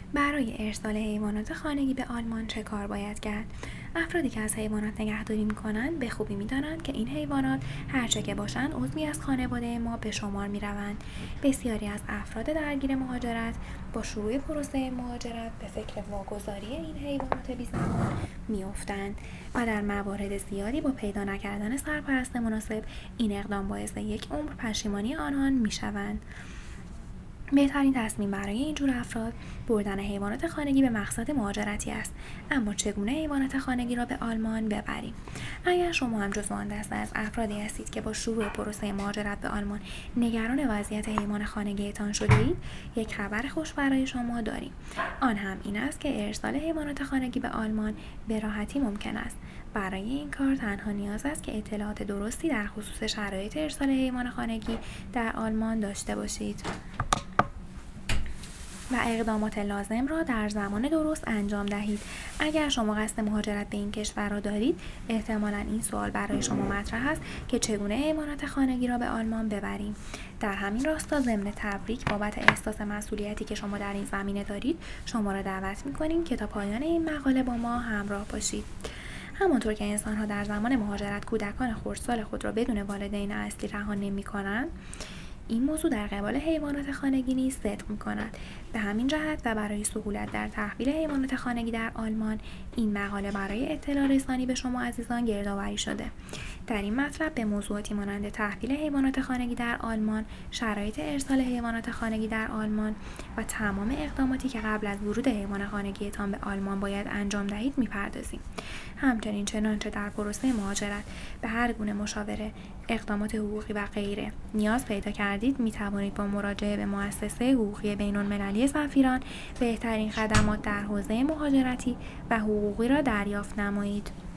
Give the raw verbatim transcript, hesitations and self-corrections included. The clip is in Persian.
برای ارسال حیوانات خانگی به آلمان چه کار باید کرد؟ افرادی که از حیوانات نگهداری می‌کنند به خوبی می‌دانند که این حیوانات هرچه که باشند عضوی از خانواده ما به شمار می‌روند. بسیاری از افراد درگیر مهاجرت با شروع پروسه مهاجرت به فکر واگذاری این حیوانات بی‌زحمت می‌افتند و در موارد زیادی با پیدا نکردن سرپرست مناسب این اقدام باعث یک عمر پشیمانی آنان می‌شوند. بهترین تصمیم برای این جور افراد بردن حیوانات خانگی به مقصد مهاجرتی است. اما چگونه حیوانات خانگی را به آلمان ببریم؟ اگر شما هم جزو آن دسته از افرادی هستید که با شروع پروسه مهاجرت به آلمان نگران وضعیت حیوان خانگیتان شده اید، یک خبر خوش برای شما داریم. آن هم این است که ارسال حیوانات خانگی به آلمان به راحتی ممکن است. برای این کار تنها نیاز است که اطلاعات درستی در خصوص شرایط ارسال حیوان خانگی در آلمان داشته باشید و اقدامات لازم را در زمان درست انجام دهید. اگر شما قصد مهاجرت به این کشور را دارید، احتمالاً این سوال برای شما مطرح است که چگونه حیوانات خانگی را به آلمان ببریم. در همین راستا ضمن تبریک بابت احساس مسئولیتی که شما در این زمینه دارید، شما را دعوت می‌کنیم که تا پایان این مقاله با ما همراه باشید. همانطور که انسان‌ها در زمان مهاجرت کودکان خردسال خود را بدون والدین اصلی رها نمی‌کنند، این موضوع در قبال حیوانات خانگی نیز صدق می‌کند. به همین جهت و برای سهولت در تحویل حیوانات خانگی در آلمان، این مقاله برای اطلاع رسانی به شما عزیزان گردآوری شده. در این مطلب به موضوعاتی مانند تحویل حیوانات خانگی در آلمان، شرایط ارسال حیوانات خانگی در آلمان و تمام اقداماتی که قبل از ورود حیوان خانگیتان به آلمان باید انجام دهید می‌پردازیم. همچنین چنانچه در پروسه مهاجرت به هر گونه مشاوره، اقدامات حقوقی و غیره نیاز پیدا کردید، می توانید با مراجعه به مؤسسه حقوقی بین‌المللی سفیران بهترین خدمات در حوزه مهاجرتی و حقوقی را دریافت نمایید.